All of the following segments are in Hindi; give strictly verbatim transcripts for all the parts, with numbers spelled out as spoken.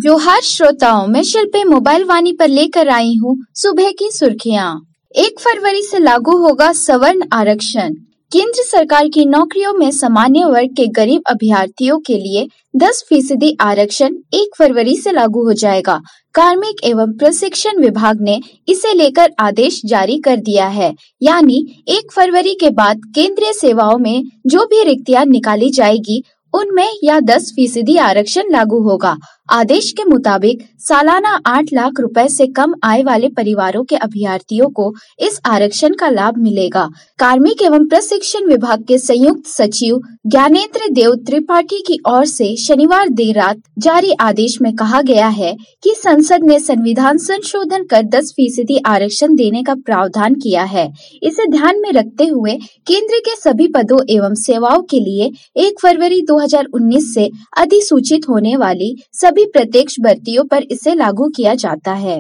जोहार श्रोताओं, मैं शिल्पी मोबाइल वाणी पर लेकर आई हूँ सुबह की सुर्खियाँ। एक फरवरी से लागू होगा सवर्ण आरक्षण। केंद्र सरकार की नौकरियों में सामान्य वर्ग के गरीब अभ्यर्थियों के लिए दस फीसदी आरक्षण एक फरवरी से लागू हो जाएगा। कार्मिक एवं प्रशिक्षण विभाग ने इसे लेकर आदेश जारी कर दिया है, यानी एक फरवरी के बाद केंद्रीय सेवाओं में जो भी रिक्तियां निकाली जाएगी उनमें यह दस फीसदी आरक्षण लागू होगा। आदेश के मुताबिक सालाना आठ लाख रुपए से कम आय वाले परिवारों के अभ्यर्थियों को इस आरक्षण का लाभ मिलेगा। कार्मिक एवं प्रशिक्षण विभाग के संयुक्त सचिव ज्ञानेंद्र देव त्रिपाठी की ओर से शनिवार देर रात जारी आदेश में कहा गया है कि संसद ने संविधान संशोधन कर दस फीसदी आरक्षण देने का प्रावधान किया है। इसे ध्यान में रखते हुए केंद्र के सभी पदों एवं सेवाओं के लिए एक फरवरी दो हजार उन्नीस से अधिसूचित होने वाली सभी प्रत्यक्ष भर्तियों पर इसे लागू किया जाता है।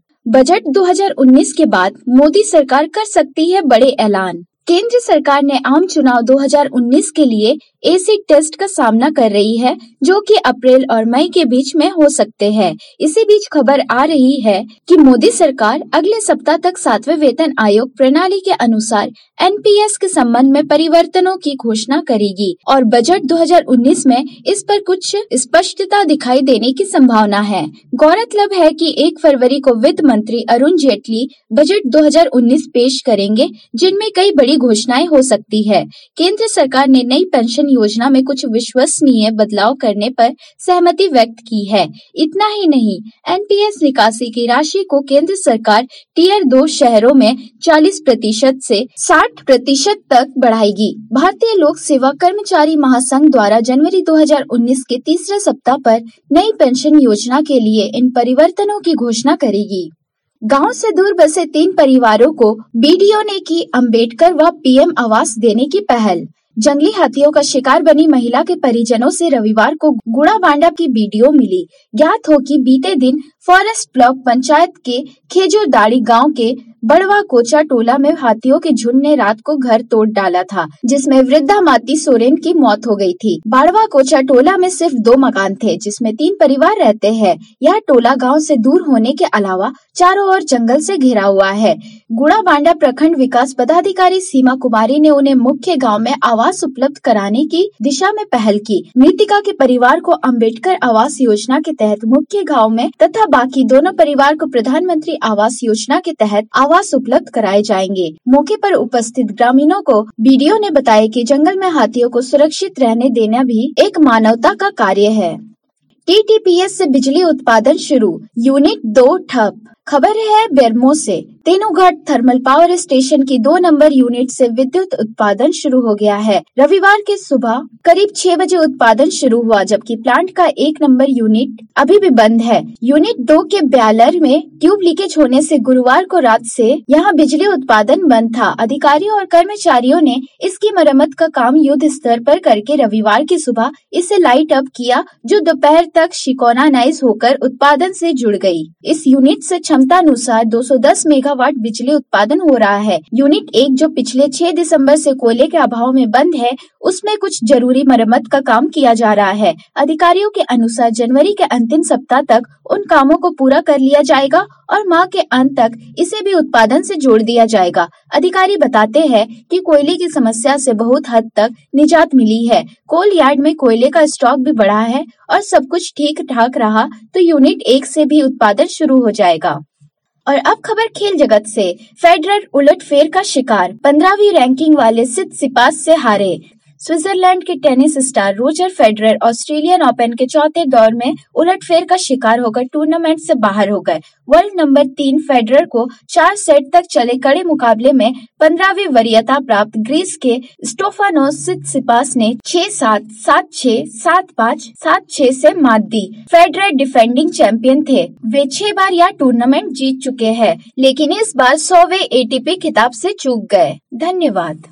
बजट दो हजार उन्नीस के बाद मोदी सरकार कर सकती है बड़े ऐलान। केंद्र सरकार ने आम चुनाव दो हजार उन्नीस के लिए एसिड टेस्ट का सामना कर रही है, जो कि अप्रैल और मई के बीच में हो सकते हैं। इसी बीच खबर आ रही है कि मोदी सरकार अगले सप्ताह तक सातवें वेतन आयोग प्रणाली के अनुसार एन पी एस के संबंध में परिवर्तनों की घोषणा करेगी और बजट दो हजार उन्नीस में इस पर कुछ स्पष्टता दिखाई देने की संभावना है। गौरतलब है कि एक फरवरी को वित्त मंत्री अरुण जेटली बजट दो हजार उन्नीस पेश करेंगे, जिनमें कई बड़ी घोषणाएं हो सकती है। केंद्र सरकार ने नई पेंशन योजना में कुछ विश्वसनीय बदलाव करने पर सहमति व्यक्त की है। इतना ही नहीं, एन पी एस निकासी की राशि को केंद्र सरकार टीयर दो शहरों में चालीस प्रतिशत से साठ प्रतिशत तक बढ़ाएगी। भारतीय लोक सेवा कर्मचारी महासंघ द्वारा जनवरी दो हजार उन्नीस के तीसरे सप्ताह पर नई पेंशन योजना के लिए इन परिवर्तनों की घोषणा करेगी। गांव से दूर बसे तीन परिवारों को बी डी ओ ने की अंबेडकर व पी एम आवास देने की पहल। जंगली हाथियों का शिकार बनी महिला के परिजनों से रविवार को गुड़ाबांडा की वीडियो मिली। ज्ञात हो कि बीते दिन फॉरेस्ट ब्लॉक पंचायत के खेजूरदाड़ी गांव के बड़वा कोचा टोला में हाथियों के झुंड ने रात को घर तोड़ डाला था, जिसमें वृद्धा माती सोरेन की मौत हो गई थी। बाड़वा कोचा टोला में सिर्फ दो मकान थे, जिसमें तीन परिवार रहते हैं। यह टोला गांव से दूर होने के अलावा चारों ओर जंगल से घिरा हुआ है। गुड़ाबांडा प्रखंड विकास पदाधिकारी सीमा कुमारी ने उन्हें मुख्य गाँव में आवास उपलब्ध कराने की दिशा में पहल की। मृतिका के परिवार को अम्बेडकर आवास योजना के तहत मुख्य गाँव में तथा बाकी दोनों परिवार को प्रधानमंत्री आवास योजना के तहत आवास उपलब्ध कराए जाएंगे। मौके पर उपस्थित ग्रामीणों को बीडीओ ने बताया कि जंगल में हाथियों को सुरक्षित रहने देना भी एक मानवता का कार्य है। टी टी पी एस से बिजली उत्पादन शुरू, यूनिट दो ठप। खबर है बेरमो से। तेनूघाट थर्मल पावर स्टेशन की दो नंबर यूनिट से विद्युत उत्पादन शुरू हो गया है। रविवार के सुबह करीब छह बजे उत्पादन शुरू हुआ, जबकि प्लांट का एक नंबर यूनिट अभी भी बंद है। यूनिट दो के ब्यालर में ट्यूब लीकेज होने से गुरुवार को रात से यहां बिजली उत्पादन बंद था। अधिकारियों और कर्मचारियों ने इसकी मरम्मत का काम युद्ध स्तर पर करके रविवार की सुबह इसे लाइट अप किया, जो दोपहर तक सिंक्रोनाइज होकर उत्पादन से जुड़ गई। इस यूनिट से क्षमता अनुसार दो सौ दस मेगावाट बिजली उत्पादन हो रहा है। यूनिट एक, जो पिछले छह दिसंबर से कोयले के अभाव में बंद है, उसमें कुछ जरूरी मरम्मत का काम किया जा रहा है। अधिकारियों के अनुसार जनवरी के अंतिम सप्ताह तक उन कामों को पूरा कर लिया जाएगा और माह के अंत तक इसे भी उत्पादन से जोड़ दिया जाएगा। अधिकारी बताते हैं कि कोयले की समस्या से बहुत हद तक निजात मिली है। कोल यार्ड में कोयले का स्टॉक भी बढ़ा है और सब कुछ ठीक ठाक रहा तो यूनिट एक से भी उत्पादन शुरू हो जाएगा। और अब खबर खेल जगत से। फेडरर उलटफेर का शिकार, पंद्रहवीं रैंकिंग वाले सितसिपास से हारे। स्विट्जरलैंड के tennis star Roger Federer Australian Open के चौथे दौर में उलटफेर का शिकार होकर टूर्नामेंट से बाहर हो गए। वर्ल्ड नंबर तीन फेडरर को चार सेट तक चले कड़े मुकाबले में पंद्रहवीं वरीयता प्राप्त ग्रीस के स्टेफानोस सितसिपास ने छह सात, सात छह, सात पाँच, सात छह से मात दी। फेडरर डिफेंडिंग चैंपियन थे। वे छह बार यह टूर्नामेंट जीत चुके हैं, लेकिन इस बार सौवें ए टी पी खिताब से चूक गए। धन्यवाद।